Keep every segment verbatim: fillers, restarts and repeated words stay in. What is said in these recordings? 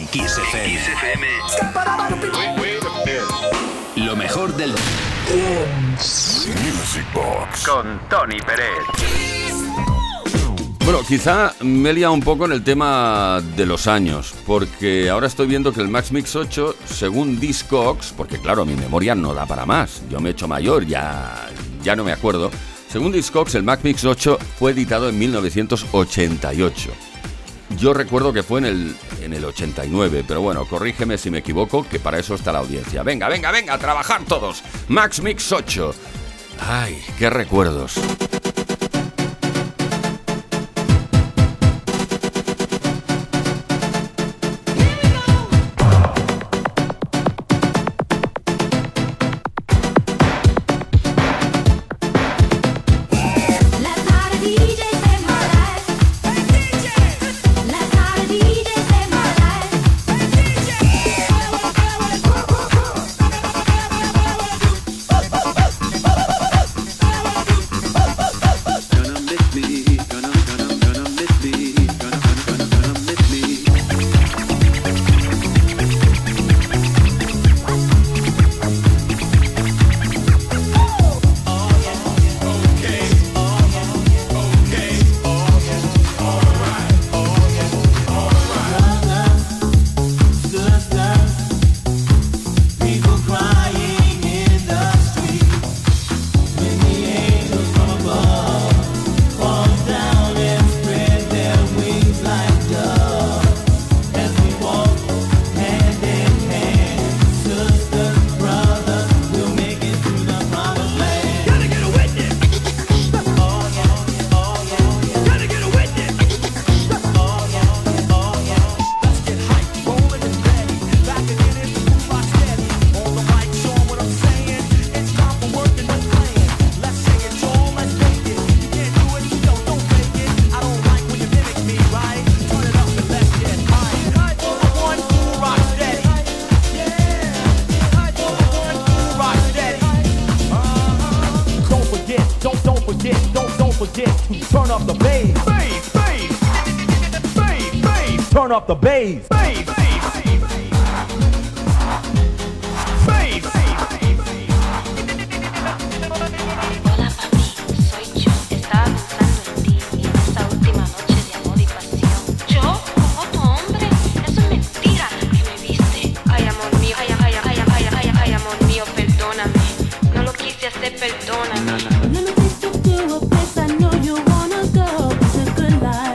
Kiss F M. Lo mejor del Music Box con Tony Pérez. Bueno, quizá me he liado un poco en el tema de los años, porque ahora estoy viendo que el Max Mix ocho, según Discogs, porque claro, mi memoria no da para más, yo me he hecho mayor, ya, ya no me acuerdo. Según Discogs, el Max Mix ocho fue editado en mil novecientos ochenta y ocho. Yo recuerdo que fue en el, en el ochenta y nueve, pero bueno, corrígeme si me equivoco, que para eso está la audiencia. Venga, venga, venga, a trabajar todos. Max Mix ocho. Ay, qué recuerdos. Turn up the bass. Bass. Bass. Hola papi, soy yo. Estaba pensando en ti y en esa última noche de amor y pasión. ¿Yo? ¿Como tu hombre? Eso es mentira que me viste. Ay, amor mío, ay, ay, ay, ay, ay, ay, ay, amor mío, perdóname. No lo quise hacer, perdóname. Let me take you to a place I know you wanna go. It's a good life.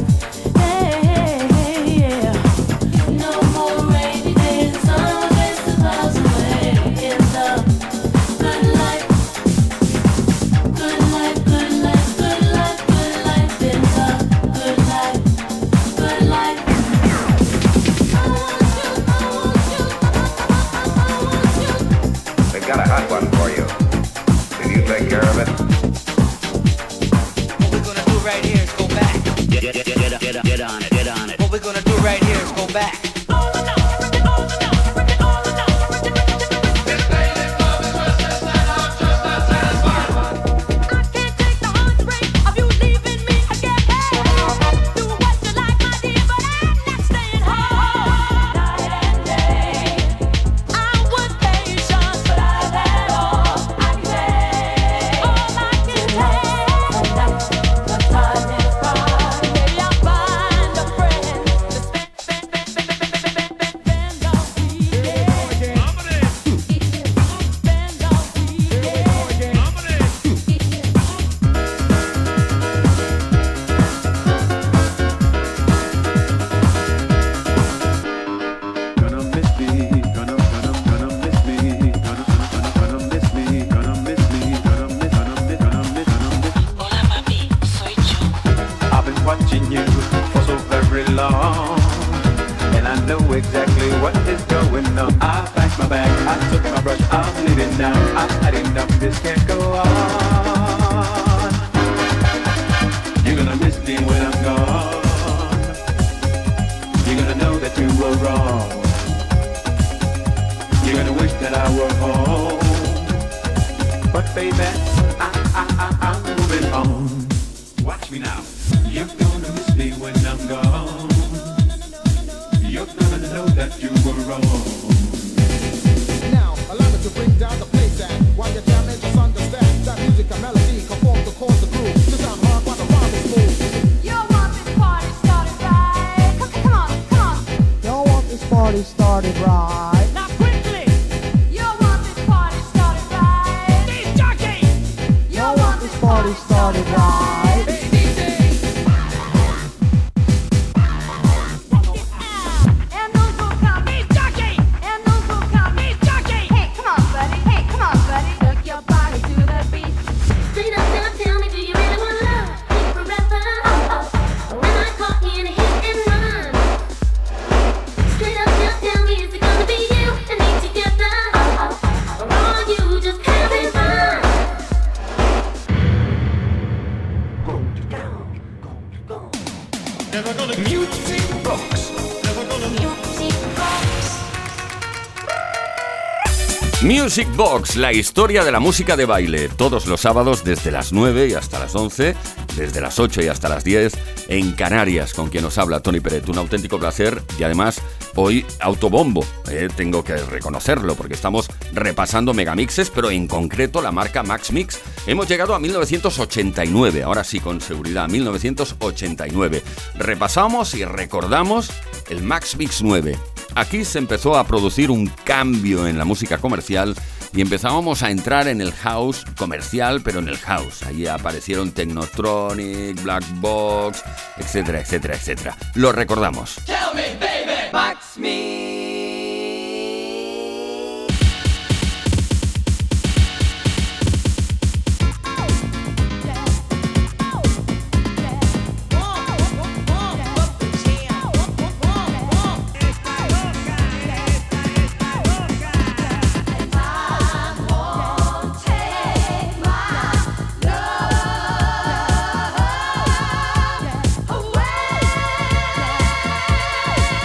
me now. You're gonna miss me when I'm gone. You're gonna know that you were wrong. Now, allow me to bring down the place at while you're jamming, just understand that music and melody conform to cause the groove. To sound hard while the rhyme is smooth. You want this party started right? Come, come on, come on. Don't want this party started right. Now quickly. You want this party started right? This jockey. You Don't want this party started right. Hey, D J! And those will come. This jockey. And those will come. This jockey. Hey, come on, buddy. Hey, come on, buddy. Look your body to the beat. Straight up now, tell me, do you really want love? Keep forever. Am I caught in a hit and run? Straight up now, tell me, is it gonna be you and me together? Or are you just having fun? Never gonna music box. Never gonna Music box. Music Box, la historia de la música de baile, todos los sábados desde las nueve y hasta las once, desde las ocho y hasta las diez, en Canarias, con quien os habla Tony Peret. Un auténtico placer y además hoy autobombo, eh, tengo que reconocerlo, porque estamos repasando megamixes, pero en concreto la marca Max Mix. Hemos llegado a mil novecientos ochenta y nueve, ahora sí con seguridad, mil novecientos ochenta y nueve. Repasamos y recordamos el Max Mix nueve. Aquí se empezó a producir un cambio en la música comercial y empezábamos a entrar en el house comercial, pero en el house. Allí aparecieron Technotronic, Black Box, etcétera, etcétera, etcétera. Lo recordamos. Away.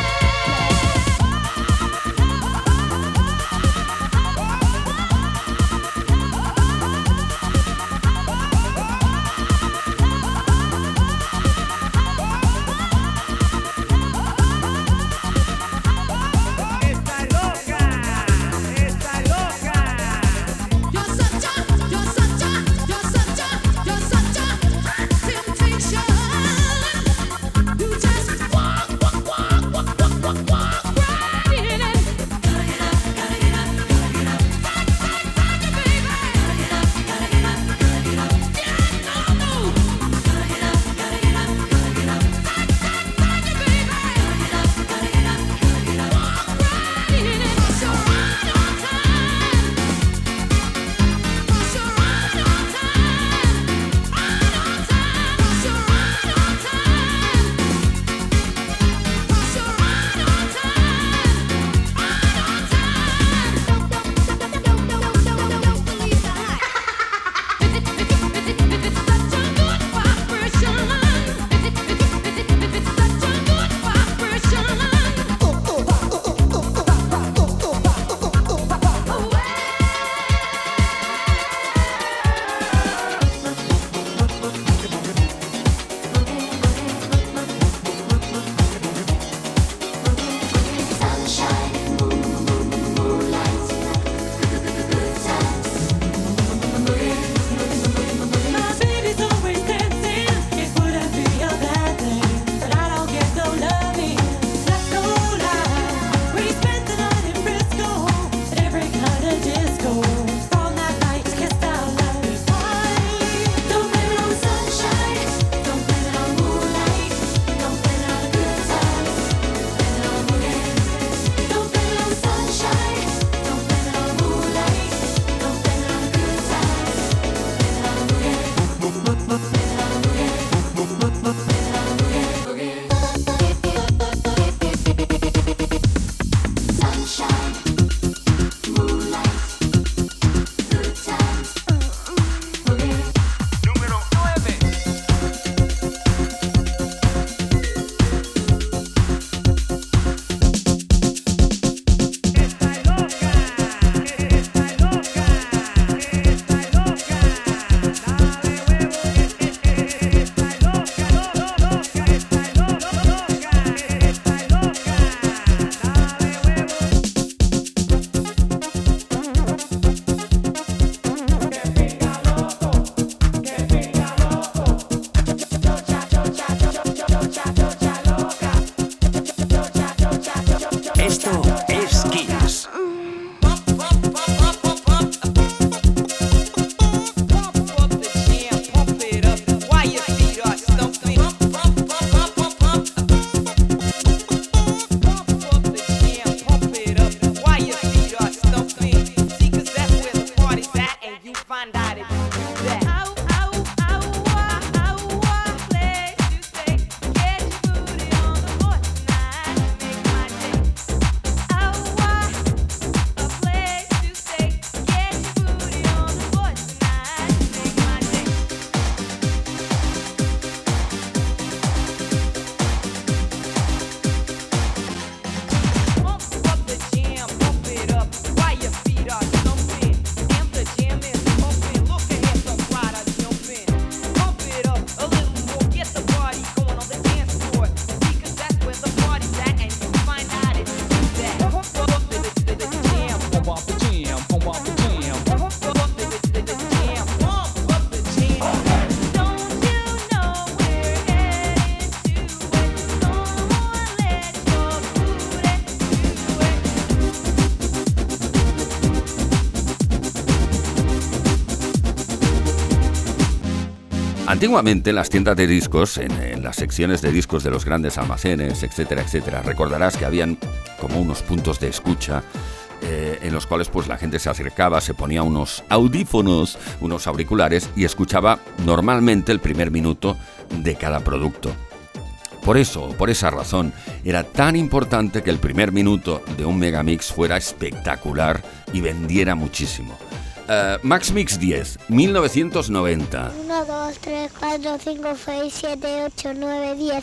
Antiguamente en las tiendas de discos, en, en las secciones de discos de los grandes almacenes, etcétera, etcétera, recordarás que habían como unos puntos de escucha eh, en los cuales pues la gente se acercaba, se ponía unos audífonos, unos auriculares y escuchaba normalmente el primer minuto de cada producto. Por eso, por esa razón, era tan importante que el primer minuto de un megamix fuera espectacular y vendiera muchísimo. Uh, Max Mix diez, mil novecientos noventa. uno, dos, tres, cuatro, cinco, seis, siete, ocho, nueve, diez.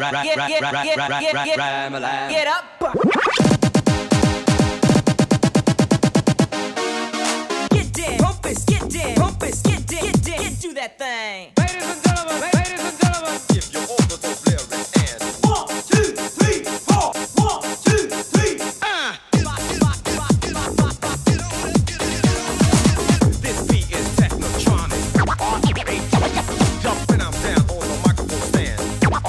Get up. Get down. Pump it, get down. Pump it, get down. Get down. Get do that thing. Ladies and gentlemen, ladies and gentlemen, if you order those lyrics and one, two, three, four, one, two, three, ah. This beat is technotronic. Jumping, I'm down on the microphone stand.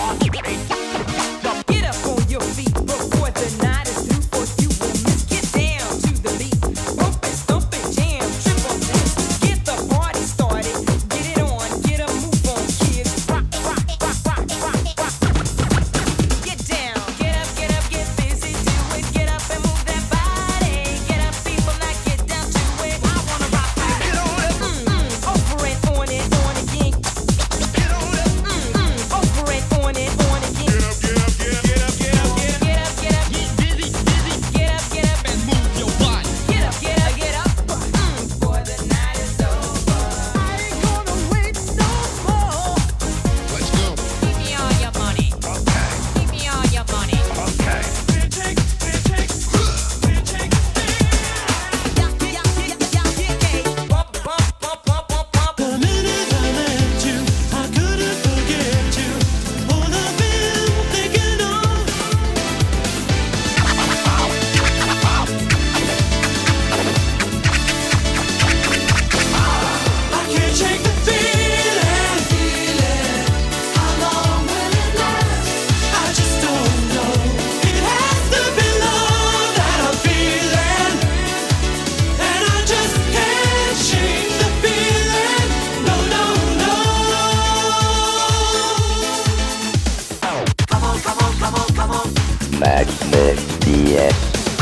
Get up on your feet before the night is through for you and me. Get down to the beat. Bump it, stomp it, jam, triple dance. Get the party started. Get it on, get a move on, kids. Rock, rock, rock, rock, rock, rock. Get down, get up, get up, get busy, do it. Get up and move that body. Get up, people, now get down to it. I wanna rock like get on it. Mm, mm, over it, on it, on again. Get on it. Mm, mm, over it, on it, on again. Get up, get up, get up, get up, get up, get up, get up, get busy, busy. Get up, get up and move your body. Get up, get up, get up. Mm, before the night is over. I ain't gonna wait no more. Let's go. Give me all your money. Okay. Give me all your money. Okay. Take, take, take, take. Yeah, yeah, yeah, yeah, yeah. Bump, bump, bump, bump, bump, bump. The minute I met you, I couldn't forget you. All I've been thinking of. I can't shake the feeling. How long will it last? I just don't know. It has to be love that I'm feeling, and I just can't shake the feeling. No, no, no. Come on, come on, come on, come on. Max Mix diez.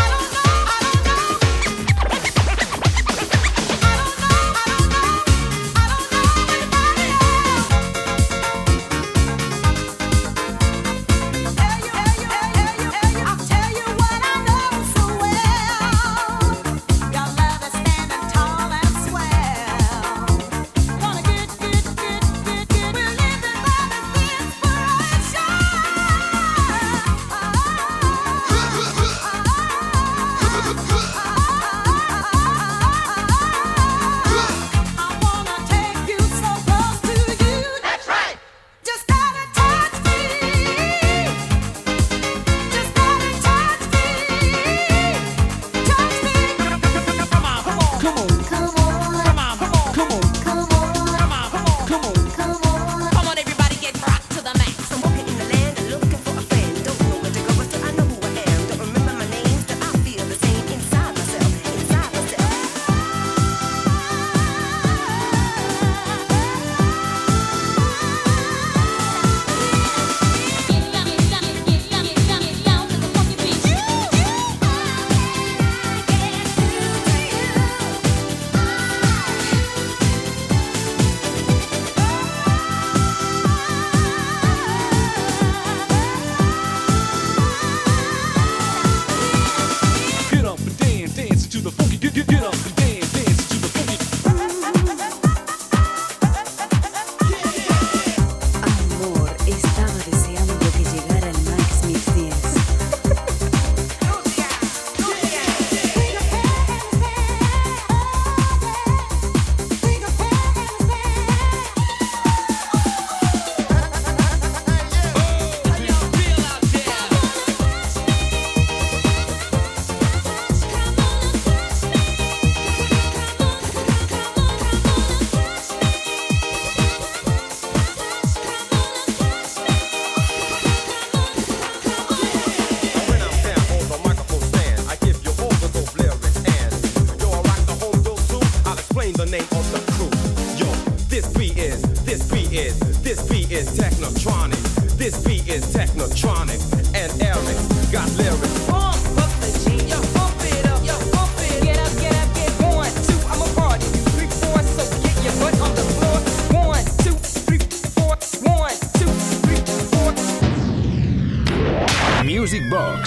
I'll tell you what I know so well. Your love is standing tall and swell. Gonna get, get, get, get, get. We're living by the inspiration.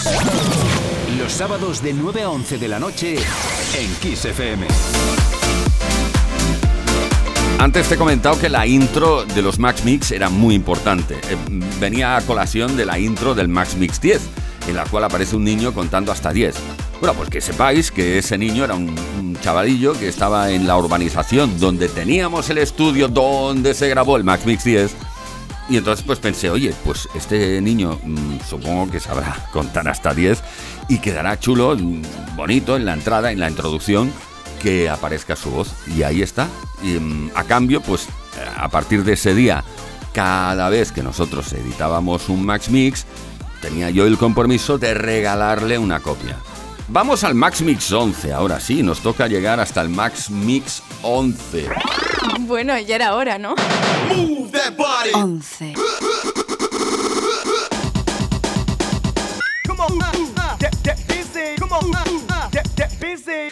Box. Los sábados de nueve a once de la noche en Kiss F M. Antes te he comentado que la intro de los Max Mix era muy importante. Eh, venía a colación de la intro del Max Mix diez, en la cual aparece un niño contando hasta diez. Bueno, pues que sepáis que ese niño era un, un chavalillo que estaba en la urbanización donde teníamos el estudio donde se grabó el Max Mix diez. Y entonces pues pensé, oye, pues este niño mmm, supongo que sabrá contar hasta diez y quedará chulo, bonito en la entrada, en la introducción, que aparezca su voz. Y ahí está. Y mmm, a cambio, pues a partir de ese día, cada vez que nosotros editábamos un Max Mix, tenía yo el compromiso de regalarle una copia. Vamos al Max Mix once, ahora sí, nos toca llegar hasta el Max Mix once. Bueno, ya era hora, ¿no? Move that body. once. Come on, uh, uh, get, get busy. Come on, uh, uh, get, get busy.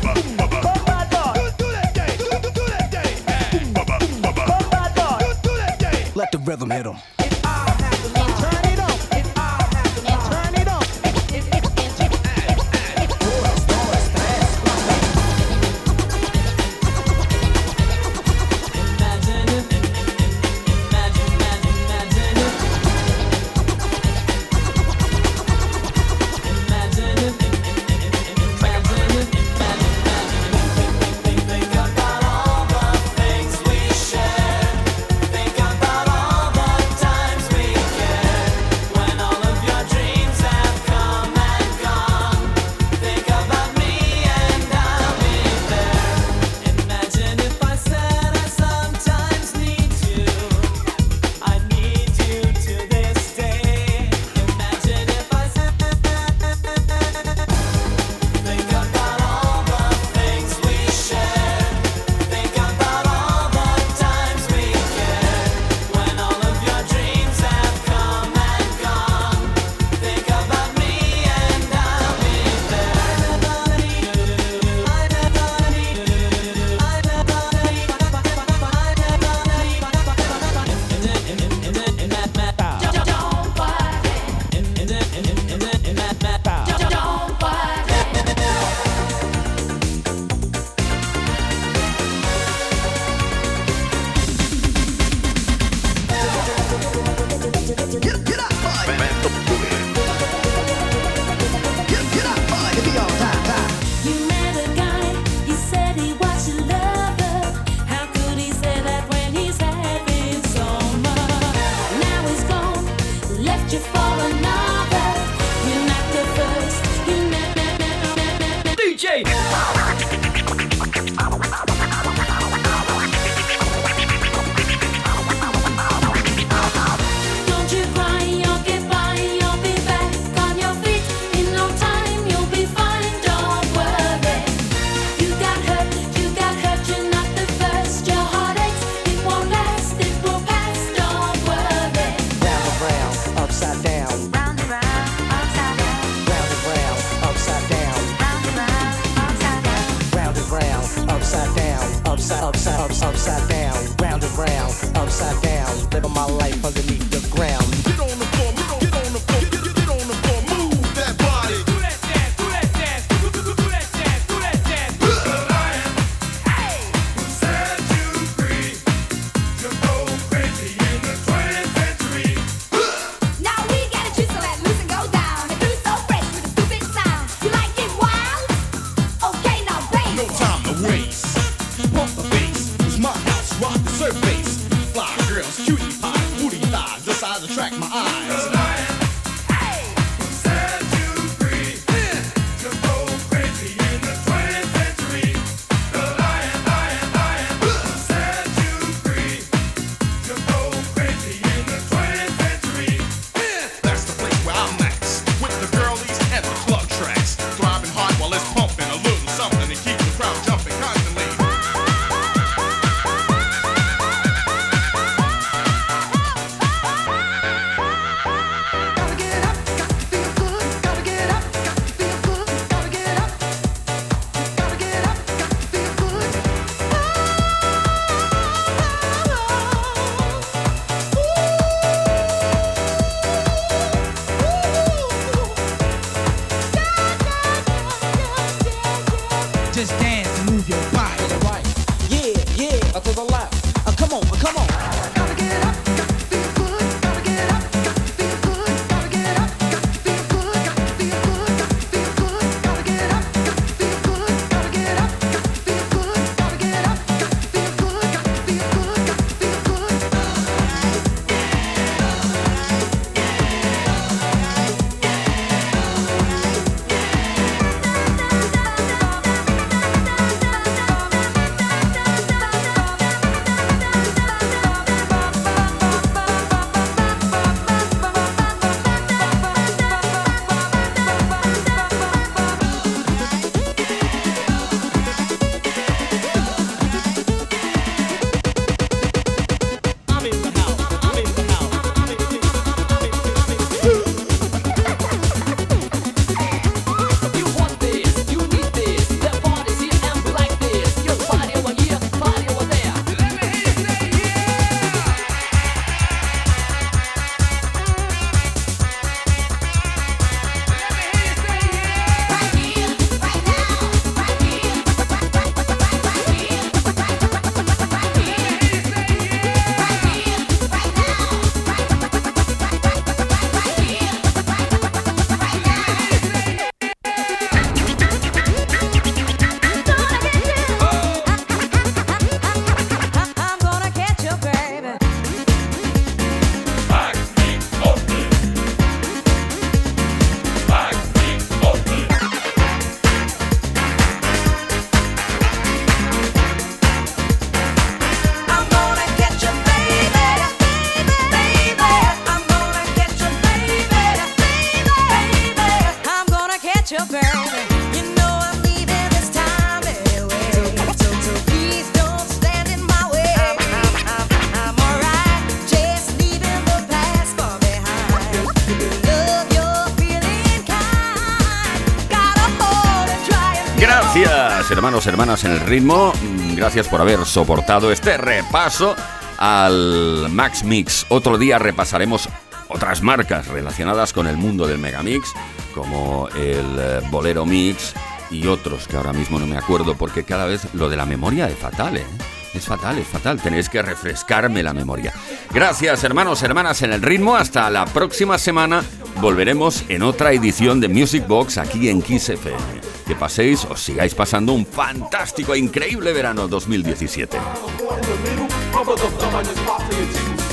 Let the rhythm hit 'em. Rock the surface, fly girls, cutie pie, booty thigh. get you, baby. You know I'm leaving this time anyway. So, so please don't stand in my way. I'm, I'm, I'm, I'm alright, just leaving the past far behind. Love you're feeling kind. Gotta hold and try and Gracias, hermanos, hermanas en el ritmo. Gracias por haber soportado este repaso al Max Mix. Otro día repasaremos otras marcas relacionadas con el mundo del Megamix, como el eh, Bolero Mix y otros que ahora mismo no me acuerdo, porque cada vez lo de la memoria es fatal, ¿eh? Es fatal, es fatal. Tenéis que refrescarme la memoria. Gracias, hermanos, hermanas en el ritmo. Hasta la próxima semana. Volveremos en otra edición de Music Box aquí en Kiss F M. Que paséis, os sigáis pasando un fantástico e increíble verano dos mil diecisiete. Bubble the thumb on your spot till your jeans